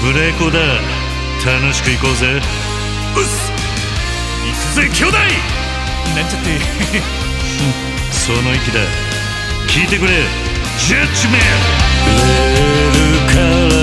ブレーコだ。楽しく行こうぜ。 うっす。行くぜ兄弟。 なんちゃってその息だ。聞いてくれジャッジメント。 レールから